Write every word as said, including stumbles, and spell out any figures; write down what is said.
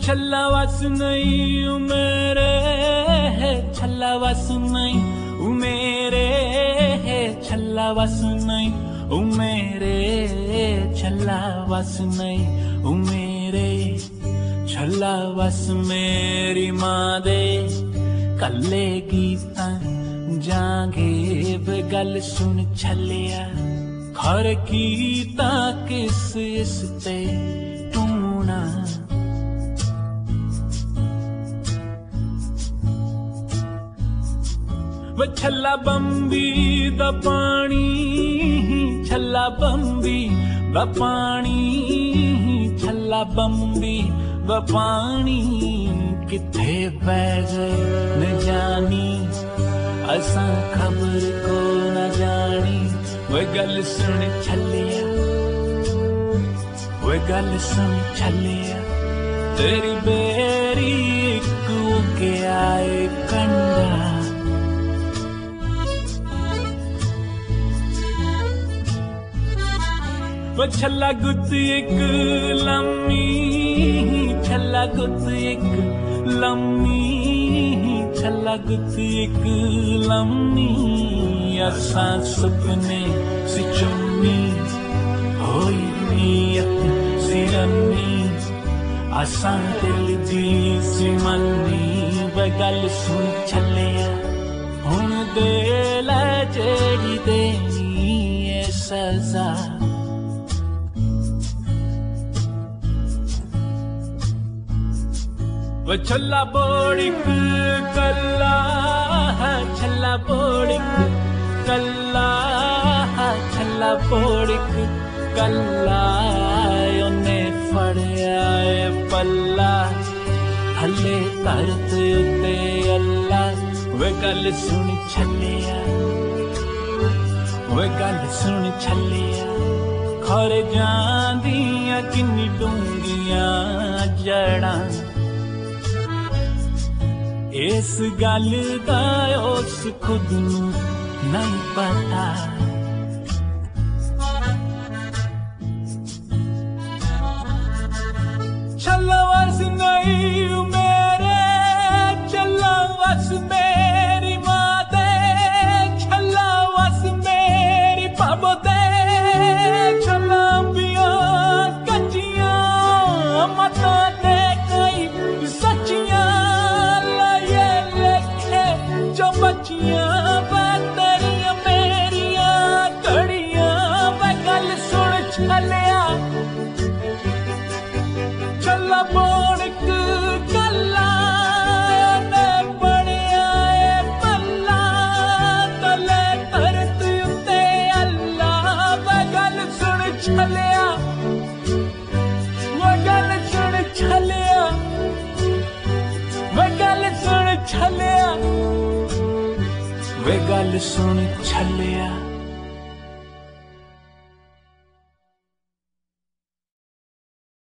छल्ला वस नहीं उ मेरे छल्ला वस नहीं उ मेरे छल्ला वस नहीं उ मेरे छल्ला वस नहीं उ मेरे छल्ला वस मेरी मां दे कल्ले गीतां जागे वे गल सुन छलिया खर कीता किस इस ते टूना वे छल्ला बंबी दा पानी छल्ला बंबी दा पानी छल्ला बंबी दा पानी किथे बह गए न जानी असा खबर को न जानी वे गल सुन छलिया वे गल सुन छलिया तेरी बेरी को के आए कंडा वो छल्ला गुत एक लम्मी छल्ला गुत एक लम्मी छल्ला गुत एक लम्मी असा सपने सी चुन्नी होई नीयत सी रन्नी असा दिल दी सी मन्नी वे गल सुन छलिया हुण दे लै जेड़ी देनी है सजा वो छल्ला बोड़िक कल्ला है छल्ला बोड़िक कल्ला है छल्ला बोड़िक कल्ला उन्हें फड़या पल्ला हले तरत उते अल्लाह वे गल सुन छलिया वे गल सुन छलिया खर जांदियां किन्नी डूंगियां जड़ा इस गल दा उस खुद नू नहीं पता छल्ला वस नहीं मेरे छल्ला वस मेरी मां दे छल्ला वस मेरी बाबो दे छल्ला पिया कच्चियां मता दे कई सच्चियां बच्चियां तेरिया मेरिया घड़ियां वे गल सुन छलिया छल्ला बोड़िक कल्ला ने पड़िया पल्ला तले धरत उत्ते अल्लाह वे गल सुन छलिया वे गल सुन छलिया वे गल सुन छलिया वे गल सुन छलिया।